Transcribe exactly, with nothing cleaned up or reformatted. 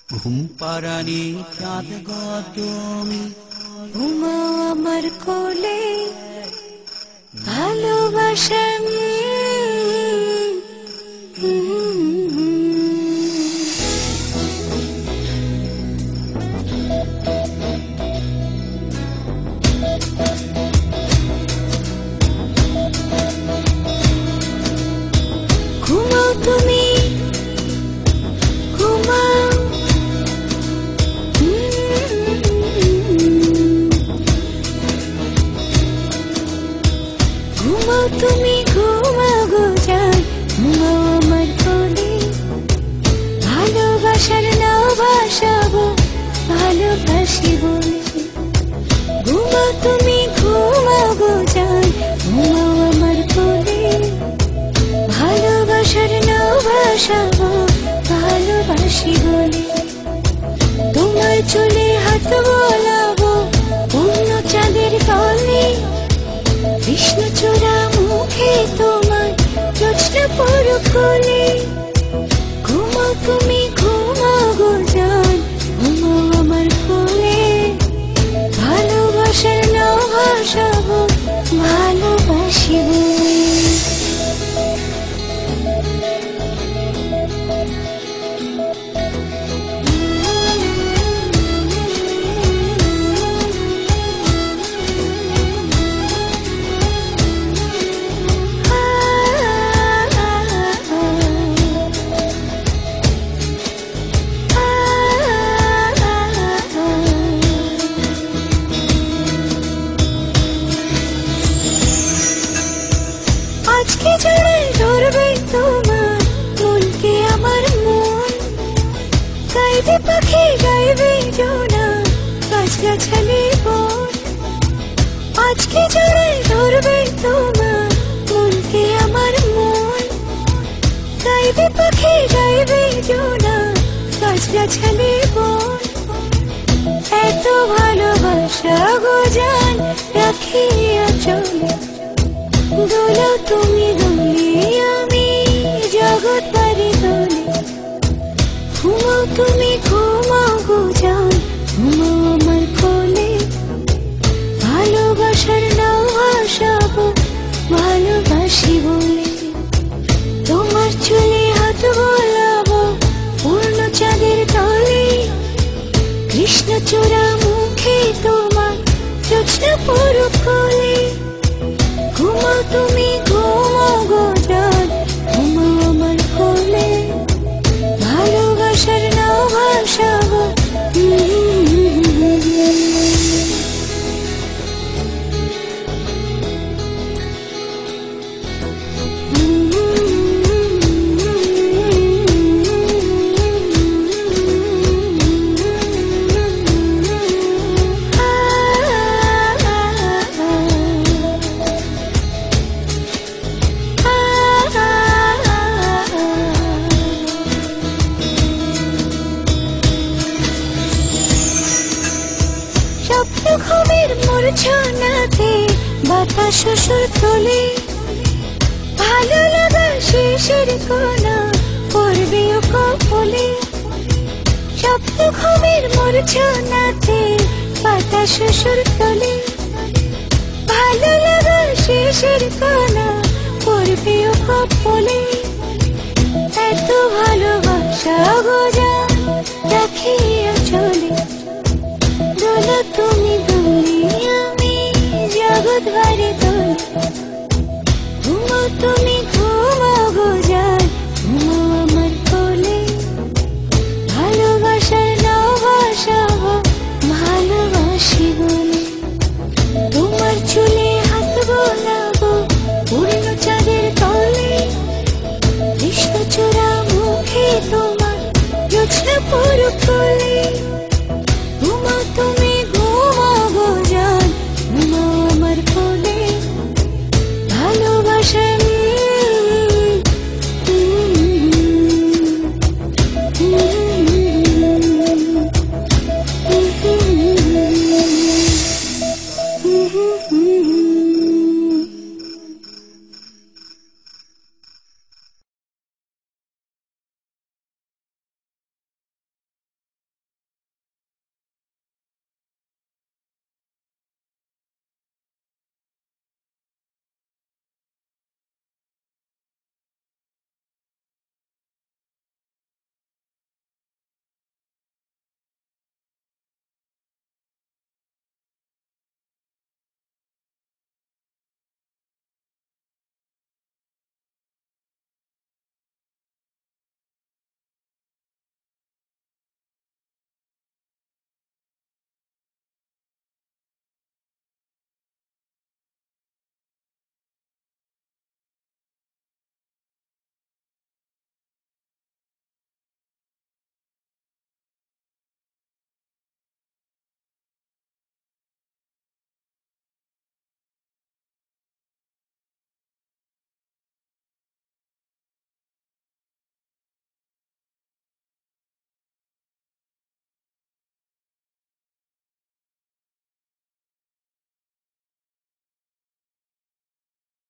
ঘুম পাড়ানি চাঁদ গো তুমি ঘুমাও আমার কোলে ভালোবাসা ঘুমাও তুমি ঘুমাও ঘুমাও তুমি ঘুমাও গো জান ঘুমাও আমার কোলে ভালোবাসার নাও ভাসাবো ভালোবাসি বলে ঘুমাও তুমি ঘুমাও গো জান ঘুমাও আমার কোলে ভালোবাসার নাও ভাসাবো ভালোবাসি বলে তোমার চুলে হাত বোলাবো পূর্ণ চাঁদের তলে কৃষ্ণচূড়া মুখে তোমার জোৎস্না পড়ুক কোলে ঘুমাও তুমি ঘুমাও গো জান ঘুমাও আমার কোলে ভালোবাসার নাও ভাসাবো ভালোবাসি বলে আজকে জড়াই ধরবে তোমার মনকে আমার মন গাইবে পাখি গাইবে জোনা গাছগাছালি বন আজকে জড়াই ধরবে তোমার মনকে আমার মন গাইবে পাখি গাইবে জোনা গাছগাছালি বন এত ভালোবাসা গো জান রাখিয়া চলে দোলাও তুমি দোলে আমি জগৎ পারি দোলে ঘুমাও তুমি ঘুমাও গো জান ঘুমাও আমার কোলে ভালোবাসার নাও ভাসাবো ভালোবাসি বলে তোমার চুলে হাত বোলাবো পূর্ণ চাঁদের তলে কৃষ্ণচূড়া মুখে তোমার জোৎস্না পড়ুক কোলে ঘুমাও তুমি ঘুমাও গো জান ঘুমাও আমার কোলে ভালোবাসার নাও ভাসাবো স্বপ্ন ঘুমের মূর্ছনাতে বাতাস শ্বশুর তোলে ভালো লাগা শেষের কোনা পড়বে ও কপলে স্বপ্ন ঘুমের মূর্ছনাতে বাতাস শ্বশুর তোলে ভালো লাগা শেষের কোনা পড়বে ও কপলে এত ভালোবাসা গো জান রাখিয়া চলে দোলা তুমি দোলে আমি জগৎ ভারি দোলে ঘুমাও তুমি ঘুমাও গো জান ঘুমাও আমার কোলে ভালোবাসার নাও ভাসাবো ভালোবাসি বলে তোমার চুলে হাত বোলাবো পূর্ণ চাঁদের তলে কৃষ্ণচূড়া মুখে তোমার জোৎস্না পড়ুক